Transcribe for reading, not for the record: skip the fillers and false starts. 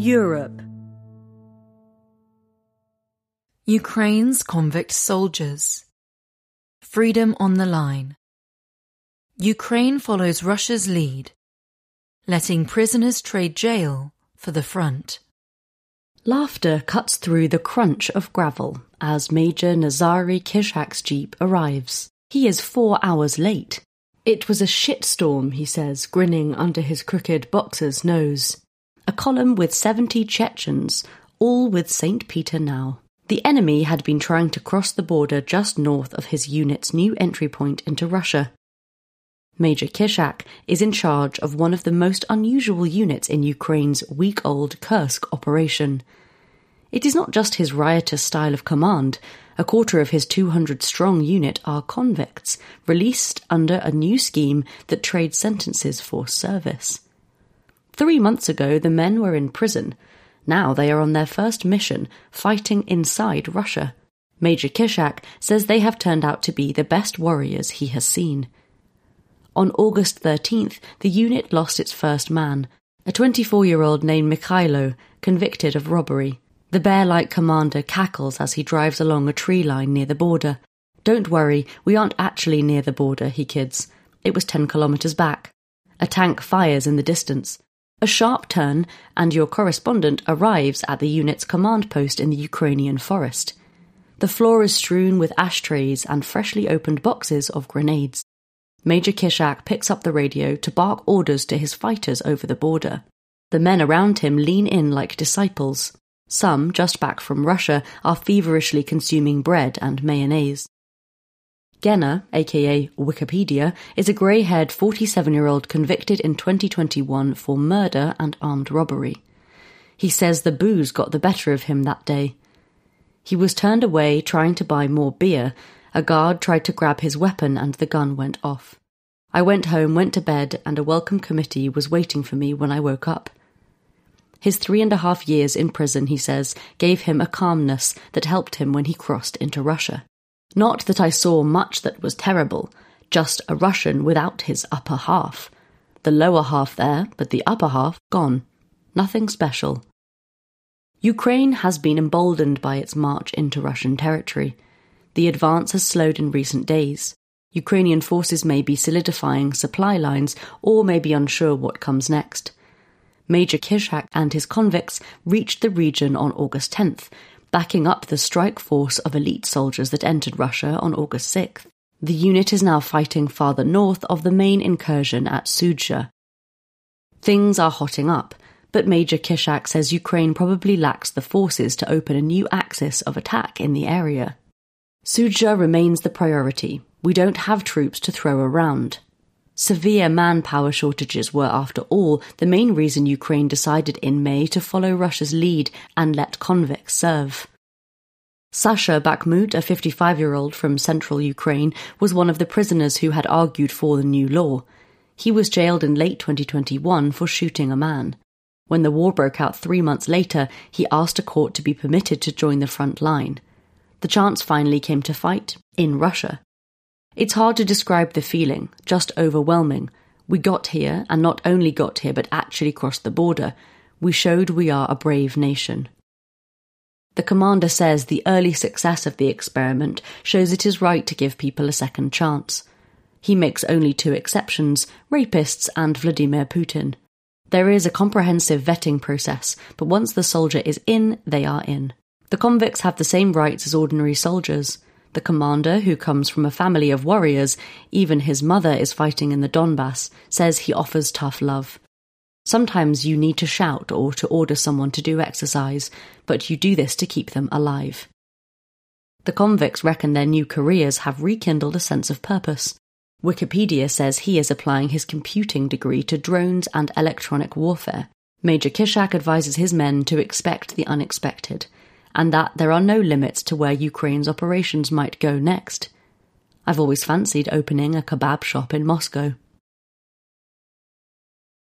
Europe. Ukraine's convict soldiers. Freedom on the line. Ukraine follows Russia's lead, letting prisoners trade jail for the front. Laughter cuts through the crunch of gravel as Major Nazary Kishak's jeep arrives. He is 4 hours late. It was a shitstorm, he says, grinning under his crooked boxer's nose. A column with 70 Chechens, all with St. Peter now. The enemy had been trying to cross the border just north of his unit's new entry point into Russia. Major Kishak is in charge of one of the most unusual units in Ukraine's week-old Kursk operation. It is not just his riotous style of command. A quarter of his 200-strong unit are convicts, released under a new scheme that trades sentences for service. 3 months ago, the men were in prison. Now they are on their first mission, fighting inside Russia. Major Kishak says they have turned out to be the best warriors he has seen. On August 13th, the unit lost its first man, a 24-year-old named Mikhailo, convicted of robbery. The bear-like commander cackles as he drives along a tree line near the border. "Don't worry, we aren't actually near the border," he kids. "It was 10 kilometers back." A tank fires in the distance. A sharp turn, and your correspondent arrives at the unit's command post in the Ukrainian forest. The floor is strewn with ashtrays and freshly opened boxes of grenades. Major Kishak picks up the radio to bark orders to his fighters over the border. The men around him lean in like disciples. Some, just back from Russia, are feverishly consuming bread and mayonnaise. Gena, aka Wikipedia, is a grey-haired 47-year-old convicted in 2021 for murder and armed robbery. He says the booze got the better of him that day. He was turned away trying to buy more beer. A guard tried to grab his weapon and the gun went off. "I went home, went to bed, and a welcome committee was waiting for me when I woke up." His 3.5 years in prison, he says, gave him a calmness that helped him when he crossed into Russia. "Not that I saw much that was terrible, just a Russian without his upper half. The lower half there, but the upper half gone. Nothing special." Ukraine has been emboldened by its march into Russian territory. The advance has slowed in recent days. Ukrainian forces may be solidifying supply lines or may be unsure what comes next. Major Kishak and his convicts reached the region on August 10th, backing up the strike force of elite soldiers that entered Russia on August 6th. The unit is now fighting farther north of the main incursion at Sudzha. Things are hotting up, but Major Kishak says Ukraine probably lacks the forces to open a new axis of attack in the area. Sudzha remains the priority. We don't have troops to throw around. Severe manpower shortages were, after all, the main reason Ukraine decided in May to follow Russia's lead and let convicts serve. Sasha Bakhmut, a 55-year-old from central Ukraine, was one of the prisoners who had argued for the new law. He was jailed in late 2021 for shooting a man. When the war broke out 3 months later, he asked a court to be permitted to join the front line. The chance finally came to fight in Russia. It's hard to describe the feeling, just overwhelming. We got here, and not only got here but actually crossed the border. We showed we are a brave nation. The commander says the early success of the experiment shows it is right to give people a second chance. He makes only 2 exceptions, rapists and Vladimir Putin. There is a comprehensive vetting process, but once the soldier is in, they are in. The convicts have the same rights as ordinary soldiers. The commander, who comes from a family of warriors, even his mother is fighting in the Donbass, says he offers tough love. Sometimes you need to shout or to order someone to do exercise, but you do this to keep them alive. The convicts reckon their new careers have rekindled a sense of purpose. Wikipedia says he is applying his computing degree to drones and electronic warfare. Major Kishak advises his men to expect the unexpected, and that there are no limits to where Ukraine's operations might go next. "I've always fancied opening a kebab shop in Moscow."